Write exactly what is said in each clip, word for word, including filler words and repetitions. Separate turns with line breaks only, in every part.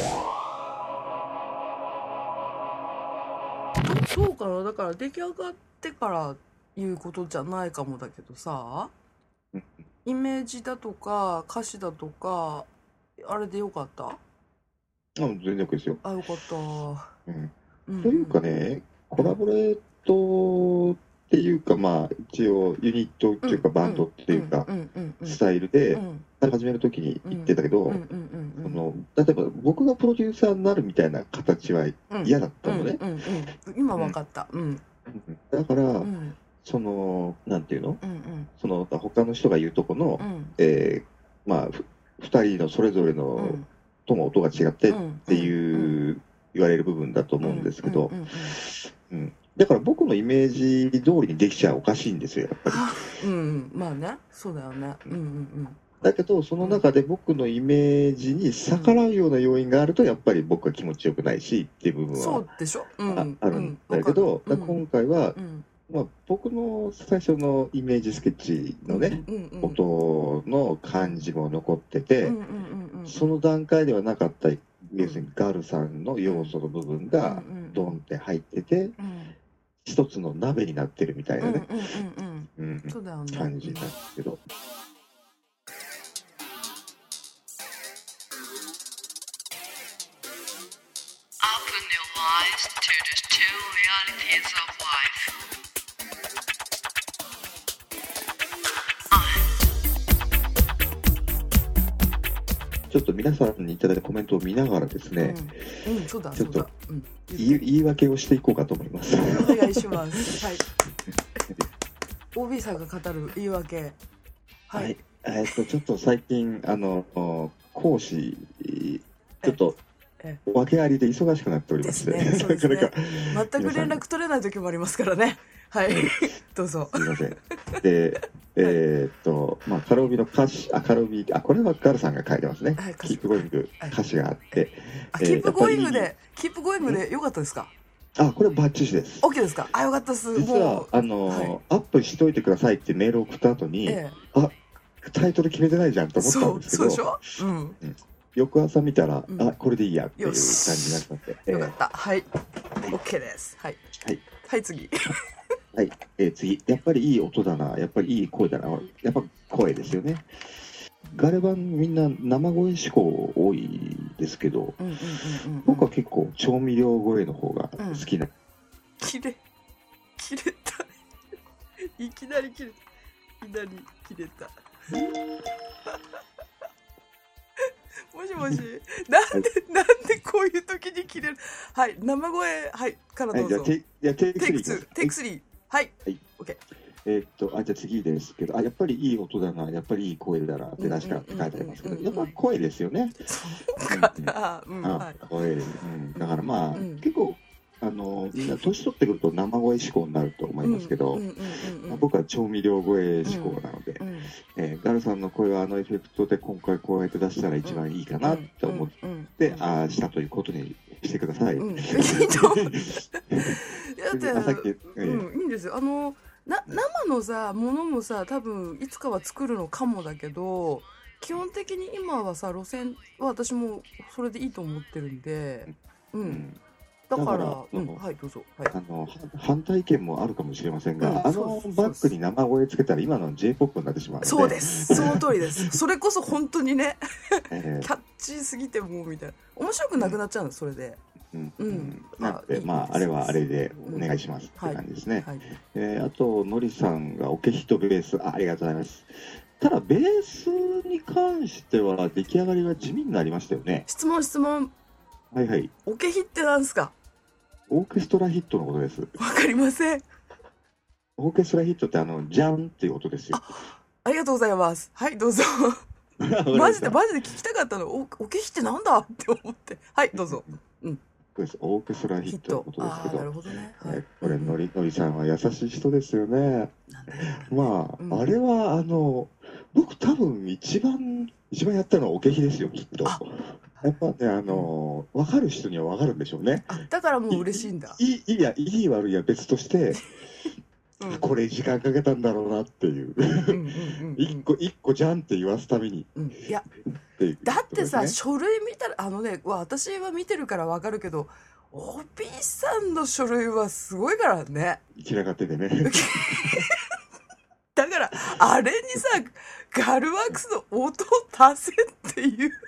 そうかな、だから出来上がってからいうことじゃないかもだけどさ、イメージだとか歌詞だとかあれでよかった？
あ、全然 OK ですよ。
あ、よかった。
うん
うん
というかね、コラボレートっていうか、まあ、一応ユニットっていうか、バンドっていうか、スタイルで始めるときに言ってたけど、その例えば僕がプロデューサーになるみたいな形は嫌だったのね。
今分かった。
だから、その、なんていうの、その他の人が言うとこの、えー、まあ、ふたりのそれぞれのとも音が違ってっていう言われる部分だと思うんですけど、だから僕のイメージ通りにできちゃおかしいんですよ、やっぱり。
うん、まあね、そうだよね。うんうんうん。
だけど、その中で僕のイメージに逆らうような要因があると、やっぱり僕は気持ちよくないしっていう部分は
そうでしょ、うん、
あるんだけど、うん、今回は、うんまあ、僕の最初のイメージスケッチのね、音の感じも残ってて、その段階ではなかった要するにガルさんの要素の部分がドンって入ってて、一つの鍋になってるみたいなね感じなんですけど。ちょっと皆さんにいただいたコメントを見ながらですね、
うんうん、そうだ
ちょっと言い、言い訳をしていこうかと思います。
お願いします。はい。オービー さんが語る言い訳。
はい。はい、えー、っとちょっと最近あの講師ちょっと訳ありで忙しくなっておりまして、ね
そうですね、全く連絡取れない時もありますからね。はい。どうぞ。
すみません。で。えっとまあ、カロビの歌詞、あ、カロビ、あ、これはガルさんが書いてますね。キープゴーイング歌詞があって。
キープゴーイングで、キープゴーイングでよかったですか？
あ、これバッチリです。
オッケーですか？あ、よかったです。
実は、あの、アップしといてくださいってメールを送った後に、あ、タイトル決めてないじゃんと思ったんですけど、
そうでしょ？うん。
翌朝見たら、あ、これでいいやっていう感じになったので。
よかった。はい。オッケーです。はい。
はい。
はい、次。
はい、えー、次、やっぱりいい音だな、やっぱりいい声だな、やっぱ声ですよね。ガレ版みんな生声志向多いですけど、僕は結構調味料声の方が好きな。
切れ、切れた。いきなり切れた。いきなり切れた。もしもし、なんで、なんでこういう時に切れる。はい、生声、はい、からどうぞ。
はい、じゃあテイクスリー。
テイクスリー。はい。
はい。
OK。
えー、っと、あ、じゃあ次ですけど、あ、やっぱりいい音だな、やっぱりいい声だなって確かって書いてありますけど、やっぱ声ですよね。
そうかな。うん、
あ、声、うん、だからまあ、結構、あの、みんな年取ってくると生声志向になると思いますけど、僕は調味料声志向なので、えー、ガルさんの声はあのエフェクトで今回こうやって出したら一番いいかなって思って、ああしたということにしてください。うん、いいと
だって、うん、いいんですよ。あのな生のさものもさ多分いつかは作るのかもだけど、基本的に今はさ路線は私もそれでいいと思ってるんで、うん。うんだから、うん、はい、どうぞ。はい、
あの反対意見もあるかもしれませんが、うん、あのバックに生声つけたら今の ジェイポップ になってしまうので。
そうです。その通りです。それこそ本当にね、えー、キャッチーすぎてもうみたいな面白くなくなっちゃうんです、それで。うんうん。
なのでまああれはあれでお願いしますって感じですね。はいはい、えー、あとのりさんがオケヒットベース あ, ありがとうございます。ただベースに関しては出来上がりは地味になりましたよね。
質問質問。
はいはい。
オケヒってなんですか？
オーケストラヒットのことです。
わかりません。
オーケストラヒットってあのジャンっていう音ですよ。
あ、ありがとうございます。はいどうぞ。マジでマジで聞きたかったの。オーケヒってなんだって思って。はいどうぞ。うん。
そうです。オーケストラヒットのことですけど。
なるほどね。
はい、これのりのりさんは優しい人ですよね。まあ、うん、あれはあの僕多分一番一番やったのはオケヒですよきっと。やっぱね、あのー、分かる人には分かるんでしょうね。
あ、だからもう嬉しいんだ。
いい、いいや、いい悪いや別として、 うん、これ時間かけたんだろうなっていう一個一個じゃんって言わすために、
うん、いやね、だってさ書類見たらあのね私は見てるから分かるけど オーピー さんの書類はすごいからね
散らかっててね
だからあれにさガルワックスの音を足せっていうの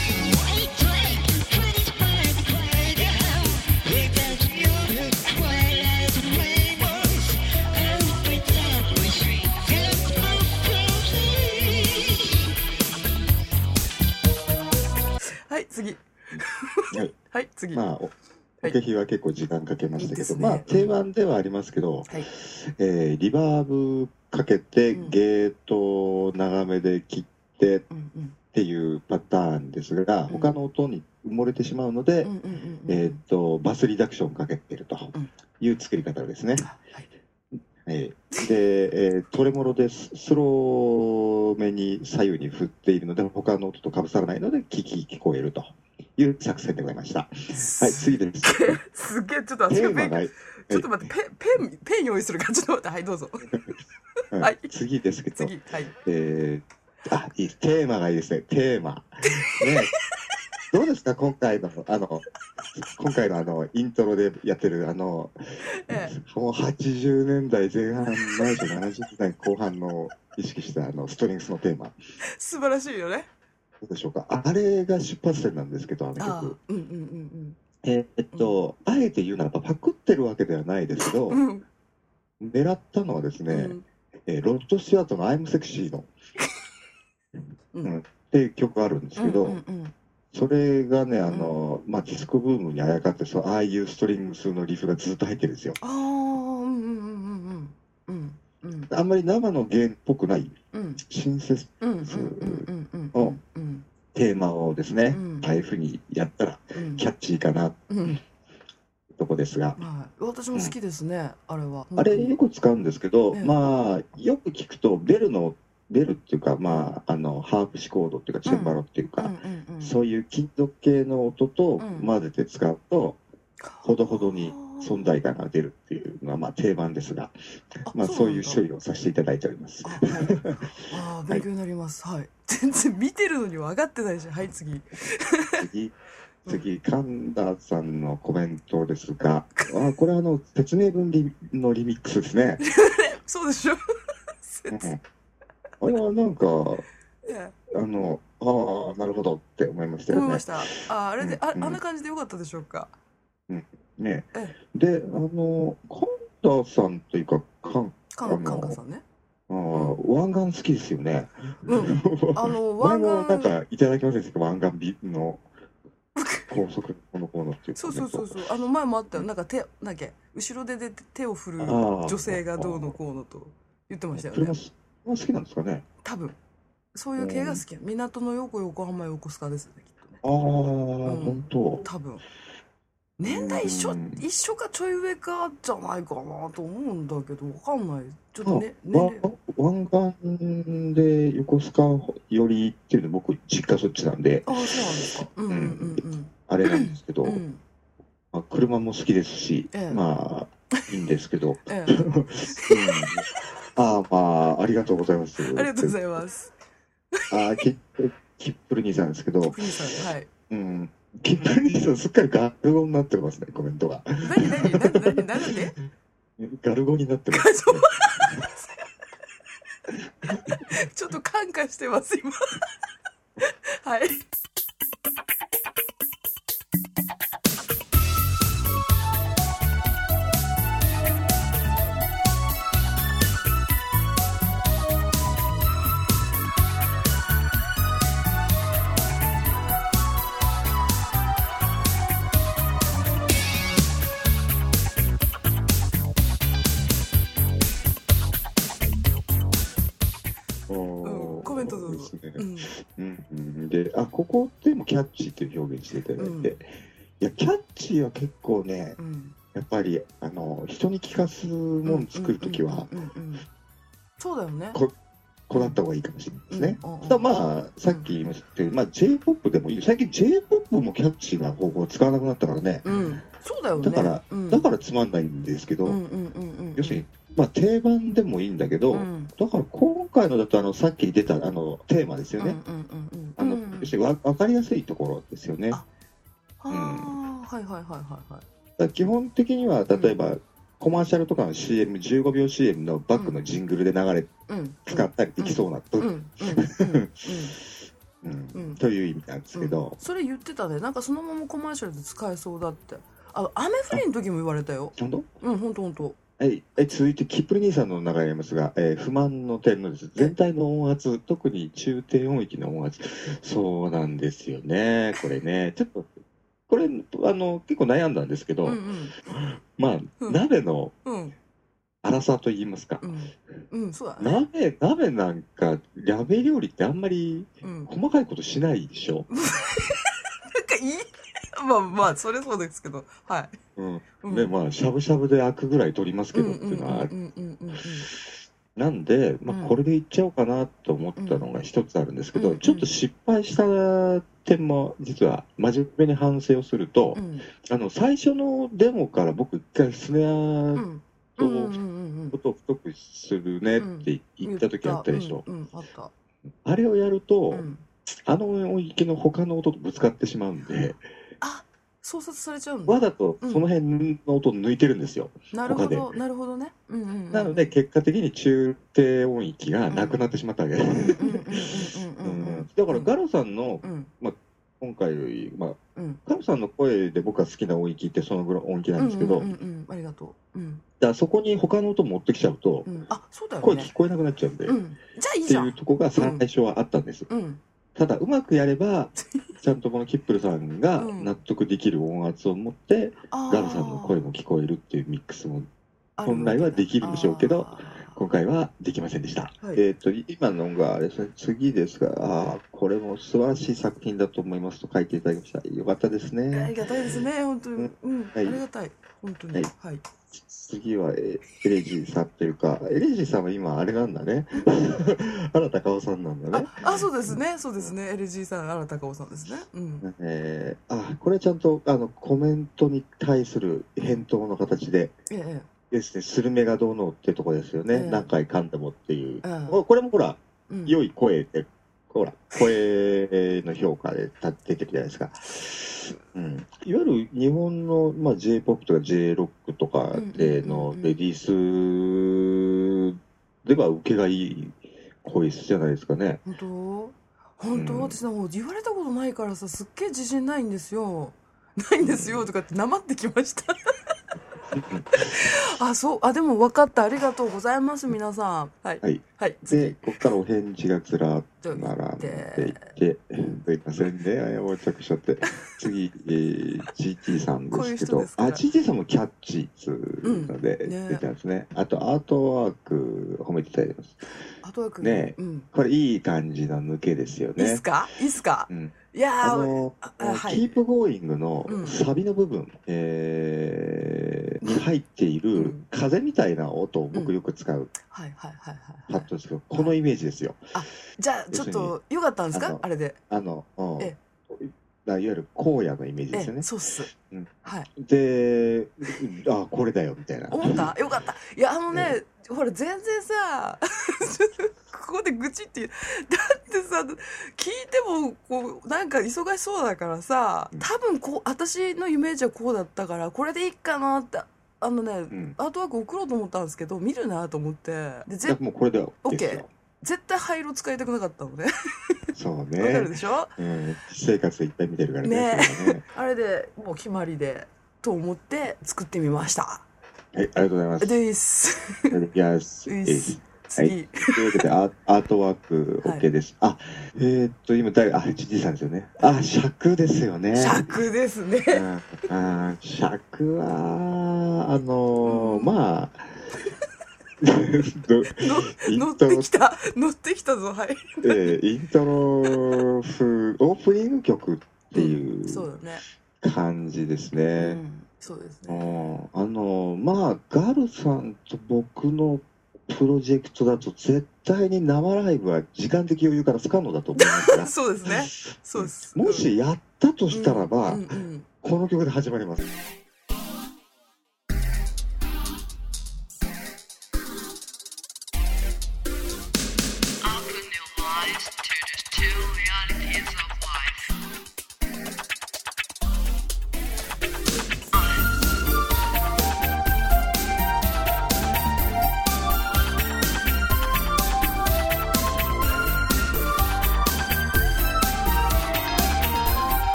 はい次はい、はい、次
まあお受け費は結構時間かけましたけど、はい、まあ定番ではありますけど、はい、えー、リバーブかけてゲートを長めで切ってっていうパターンですが、うんうん、他の音に埋もれてしまうので、えっとバスリダクションかけているという作り方ですね。はいえー、で、えー、トレモロでスローめに左右に振っているので他の音とかぶさらないので聞き聞こえるという作戦でございました。はい、次です。
すげえ、ちょっと待って、ちょっと待って、ペン、ペン、ペン用意するから、ちょっと待って、はい、どうぞ。
はい、次ですけど、
次、はい。
えー、あ、いい、テーマがいいですね、テーマ。ね、どうですか、今回の、あの、今回のあの、イントロでやってる、あの、ええ、もうはちじゅうねんだいぜん半、ないしななじゅうねんだいこう半の意識したあのストリングスのテーマ。
素晴らしいよね。
どうでしょうか。あれが出発点なんですけど、あの曲。うんうんうんうん。えー、っと、うん、あえて言うならばパクってるわけではないですけど、うん、狙ったのはですね、うん、えー、ロッド・スチュアートの「アイム・セクシーの」うんうん、っていう曲があるんですけど、うんうんうん、それがね、あの、まあ、ディスコブームにあやかってそう、ああいうストリングスのリフがずっと入ってるんですよ。ああ、うんうんうんうんうん。うん、あんまり生の弦っぽくない、うん、シンセスのテーマをですね、ああいうふうにやったらキャッチーかな、うん、とこですが、
はい、私も好きですね、うん、あれは。
あれよく使うんですけど、ね、まあよく聞くとベルのベルっていうか、まああのハープシコードっていうかチェンバロっていうか、そういう金属系の音と混ぜて使うと、ほどほどに存在感が出るっていうのはまあ定番ですが、あまあそういう処理をさせていただいております。あ、はい、
あ勉強になります。はい。全然見てるのに分かってないし、はい次。
次次神田さんのコメントですが、あこれはあの説明文リのリミックスですね。
そうでしょ。
うん、あれはなんか、あのああなるほどって思いましたよね。
思いました。ああれで、うん、ああんな感じでよかったでしょうか。
うんね、で、あの、神田さんというか、かん、
かん、かんかさんね。
ああ、湾岸好きですよね。
うん。あの、
湾岸。なんか、いただきませんでしたか、湾岸ビの高速このコーナーっていう。
そうそうそうそう。あの、前もあったよ。なんか手、なんだっけ、後ろでで手を振る女性がどうのこうのと言ってましたよね。そ
れも好きなんですかね。
多分。そういう系が好き。港の横横浜横須賀ですね、きっとね。
ああ、本当。
多分。年代一緒、一緒かちょい上かじゃないかなと思うんだけど、わかんない。ちょっとね、
ね湾岸で横須賀寄りっていうの僕実家そっちなんで、
ああそうなんですか。うんうんうん。
あれなんですけど、うんまあ、車も好きですし、ええ、まあいいんですけど、ええうん、ああまあありがとうございます。あ
りがとうございます。
ああキップル兄さんですけど、
キップル兄さんはい。
うん。キップル兄さんすっかりガルゴになってますね、コメントが。
何何何何何で？
ガルゴになってます、ね。
ちょっと感化してます今。はい。
で、あ、ここでもキャッチーという表現していただいて、うん、いや、キャッチーは結構ね、うん、やっぱり、あの、人に聞かすもの作るときは、
そうだよね。
こ、こだった方がいいかもしれないですね。うん、ただまあ、さっき言いましたけど、まあ、J-ポップ でもいい。最近 J-ポップ もキャッチーな方法を使わなくなったからね。
うん、 そうだよね。
だから、うん、だからつまんないんですけど、要するに、まあ、定番でもいいんだけど、うん、だから今回のだとあのさっき出たあのテーマですよね。あの要するにわ分かりやすいところですよね。あ、
うん、はいはいはいはいはい。
だ基本的には例えば、うん、コマーシャルとかの シーエム、じゅうごびょう シーエム のバックのジングルで流れ、うん、使ったりできそうなとという意味なんですけど、
うん、それ言ってたね。なんかそのままコマーシャルで使えそうだって。あ、雨降りの時も言われたよ。
本当？
うん、本当本当。
はい、続いてキップル兄さんの流れありますが、えー、不満の点のです全体の音圧、特に中低音域の音圧、そうなんですよね、これね、ちょっと、これ、あの結構悩んだんですけど、うんうん、まあ、うん、鍋の粗さといいますか、
うんうんそうだね、
鍋、鍋なんか、鍋料理ってあんまり細かいことしないでしょ。うん、なんか
いいまあまあそれそうですけど、はい。
うん、でまあしゃぶしゃぶで焼くぐらい取りますけどっていうのはある。なんで、まあ、これでいっちゃおうかなと思ったのが一つあるんですけど、うん、ちょっと失敗した点も実は真面目に反省をすると、うん、あの最初のデモから僕一回スネアとことを太くするねって言った時あったでしょ。あれをやると、うん、あの音域の他の音とぶつかってしまうんで。
あ、操作されちゃうんだ。
わざとその辺の音を抜いてるんですよ。
うん、なるほど、なるほどね。うんうんうん、
なので結果的に中低音域がなくなってしまったわけです。だからガロさんの、うん、まあ、今回、まあうん、ガロさんの声で僕が好きな音域ってそのぐらい音域なんですけど、
ありがとう。うん、
だからそこに他の音持ってきちゃうと、うん、あ、そうだよね、声聞こえなくなっちゃうんで、うん、じゃあいいじゃんっていうところが最初はあったんです。うんうんただうまくやればちゃんとこのキップルさんが納得できる音圧を持って、うん、ガルさんの声も聞こえるっていうミックスも本来はできるんでしょうけど今回はできませんでした、はい、えっと今のがあれですね次ですがあこれも素晴らしい作品だと思いますと書いていただきましたよかったですね
ありがたいですね本当に、うんうんはい、ありがたい本当にはい、はい
次はエレジーさんというかエレジーさんは今あれなんだね新高尾さんなんだね
ああそうですねそうですねエレジーさん新高尾さんですね、うん
えー、あこれちゃんとあのコメントに対する返答の形で、ええ、ですねスルメがどうのってとこですよね、ええ、何回噛んでもっていう、ええ、これもほら、うん、良い声ってほら声の評価で出てるじゃないですかうん、いわゆる日本の、まあ、J-ポップ とか J ロックとかでのレディースでは受けがいい声質じゃないですかね。
本当本当、うん、私もう言われたことないからさすっげえ自信ないんですよないんですよとかってなまってきましたあそうあでも分かったありがとうございます皆さんはい、
はいはい、でここからお返事がずらっと並んでいてすいませんね横着しちゃって次、えー、ジーティー さんですけどあ ジーティー さんもキャッチーので出てますね、うん、ねあとアートワーク褒めていただきます
アートワーク
ね、うん、これいい感じの抜けですよね
いいっすかいいっすか、うんいや
あのーはい、キープゴーイングのサビの部分、うんえー、に入っている風みたいな音を僕よく使うパッドですけどこのイメージですよ。
あじゃあちょっとよかったんですか あ, あれで
あの、うん、えいわゆる荒野のイメージですよね。
そうっす、
うんはい、であこれだよみたいな
思ったよかったいやあのね、えー、ほら全然さここで愚痴ってだってさ聞いてもこうなんか忙しそうだからさ多分こう私のイメージはこうだったからこれでいいかなってあのね、うん、アートワーク送ろうと思ったんですけど見るなと思って
でぜもうこれで OK ですよ。
絶対灰色使いたくなかったのね
そうね
わかるでしょ、
うん、生活でいっぱい見てるからね
ねあれでもう決まりでと思って作ってみました。は
いありがとうございます
です
いやす次、はい、というわけでアートワーク OK です、はい、あえー、っと今誰あジジさんですよねあ尺ですよね
尺ですね
あ尺はあのー、まあ
乗ってきた乗ってきたぞはい、
えー、イントロ風オープニング曲っていう感じですね、うん、
そうですね
あのまあガルさんと僕のプロジェクトだと絶対に生ライブは時間的余裕から不可能だと思いますが
そうですねそうです
もしやったとしたらば、うんうんうん、この曲で始まります。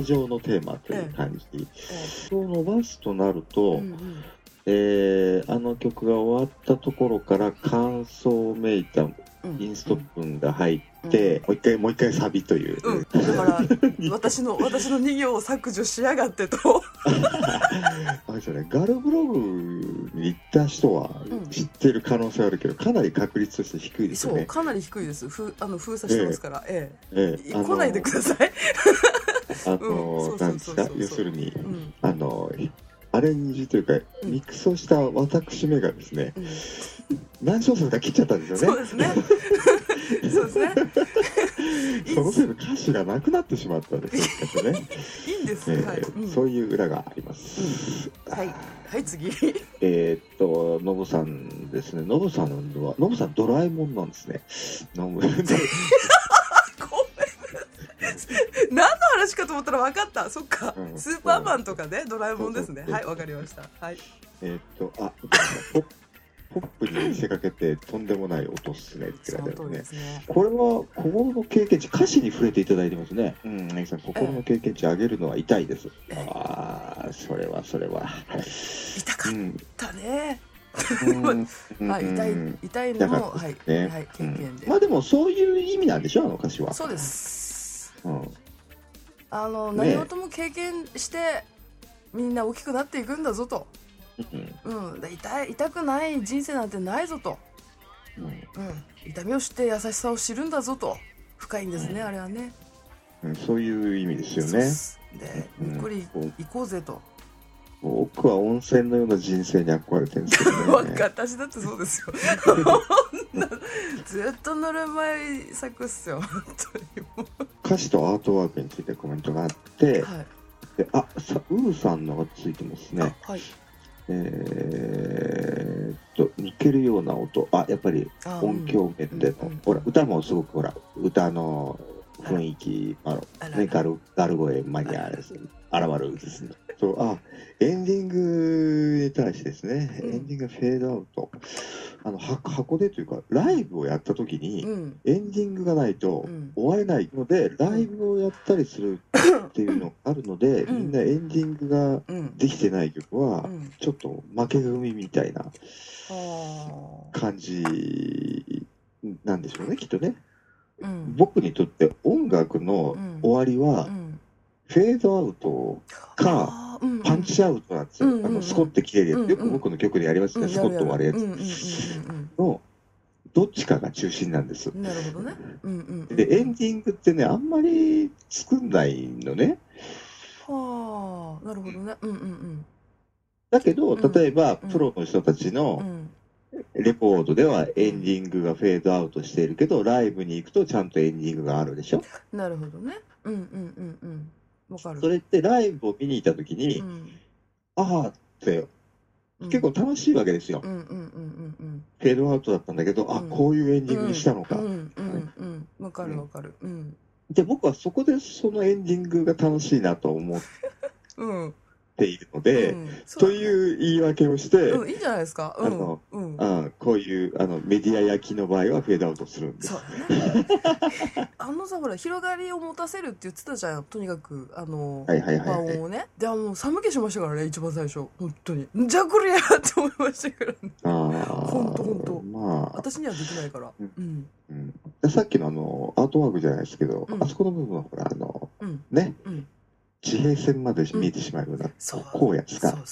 上のテーマという感じ、ええええ、を伸ばすとなると、うんうん、えー、あの曲が終わったところから感想めいたインスト分が入って、うんうん、もう一回もう一回サビという、
うん、だから私の私のに行を削除しやがってと
あれですよね、ガルブログに行った人は知ってる可能性あるけど、かなり確率として低いですよね。
そうかなり低いです。ふあの封鎖してますから、ええええ、来ないでください。
あのなんですか、要するに、うん、あのアレンジというかミックスをした私めがですね、うん、何小節か切っちゃったんですよね。
そうですね。そうですね。
そのせいで歌詞がなくなってしまったんですよね。
いいんです、えーはいうん、
そういう裏があります。
うん、はいはい次。
えっとノブさんですね。ノブさんはノブさんドラえもんなんですね。ノブ。
何の話かと思ったら分かった。そっか、うん、スーパーマンとかね、ドラえもんですね。はい、分かりました。はい。
えー、っとあポップに見せかけてとんでもない音っすねって書いてあるね。ねこれは心の経験値、歌詞に触れていただいてますね。うん、ね、心の経験値上げるのは痛いです。えー、ああ、それはそれは
痛かったね。うん、あ、痛い痛いのも、はい、ね、はい、経験で、
うん。まあでもそういう意味なんでしょ、あの歌詞は。
そうです。うん、あの何事も経験してみんな大きくなっていくんだぞと。うん、うん、痛い痛くない人生なんてないぞと、うんうん、痛みを知って優しさを知るんだぞと。深いんですね、うん、あれはね、
うん、そういう意味ですよね。
で、にっこり行こうぜと。
僕は温泉のような人生に憧れてるんですけどね。
私だってそうですよ。ずっとぬるま湯咲くっすよ、本当にもう。
歌詞とアートワークについてコメントがあって、はい、であさウーさんのがついてますね。はい、えー、っと似てるような音、あやっぱり音響面での、うんうん、ほら歌もすごくほら歌の雰囲気、ああね、ガルガル声マニアです現るですね。そうあエンディングに対してですね、うん、エンディングがフェードアウト、あの箱でというかライブをやった時に、うん、エンディングがないと終われないので、うん、ライブをやったりするっていうのがあるので、うん、みんなエンディングができてない曲は、うん、ちょっと負け組みたいな感じなんでしょうね、きっとね。うん、僕にとって音楽の終わりは、うん、フェードアウトか、うんうん、パンチアウトなんですよ、うんうん、あのスコッて切れるやつ、うんうん、よく僕の曲でやりますね、うん、スコッと割るやつのどっちかが中心なんです。
なるほどね、うんうんうん、
でエンディングってねあんまり作んないのね。
はあ、なるほどね、うんうんうん、
だけど例えば、うん、プロの人たちの、うんレコードではエンディングがフェードアウトしているけど、ライブに行くとちゃんとエンディングがあるでしょ。
なるほどね。うんうんうんうん。わかる。
それってライブを見に行った時に、うん、ああって結構楽しいわけですよ。フェードアウトだったんだけど、うん、あこういうエンディングにしたのか。うんうん
うんうん。わかるわかる。うん。
で僕はそこでそのエンディングが楽しいなと思って。うんているので、うん、という言い訳をして、
うん、いいんじゃないですか。うん、あの、
うん、あこういうあのメディア焼きの場合はフェードアウトするんです。そう
だね。あのさほら広がりを持たせるって言ってたじゃん。とにかくあの和音をね。であの寒気しましたからね一番最初本当に。じゃこりゃって思いましたからね。ああ。本当本当。まあ私にはできないから。うん。
うん、でさっきのあのアートワークじゃないですけど、うん、あそこの部分はほらあの、うん、ね。うん地平線まで見えてしまうような荒野ですか。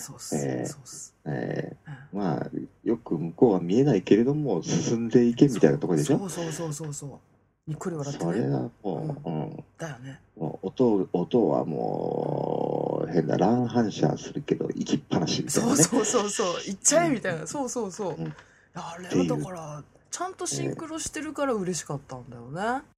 まあよく向こうは見えないけれども進んでいけみたいなところでしょ。
そうそうそうそうそう。にっくり笑ってね。
それはもう、うん、うん、
だよね。
もう音音はもう変な乱反射するけど行きっぱなしみたいな、ね。
そうそうそうそう行っちゃえみたいな。うん、そうそうそう。うん、あれはだからちゃんとシンクロしてるから嬉しかったんだよね。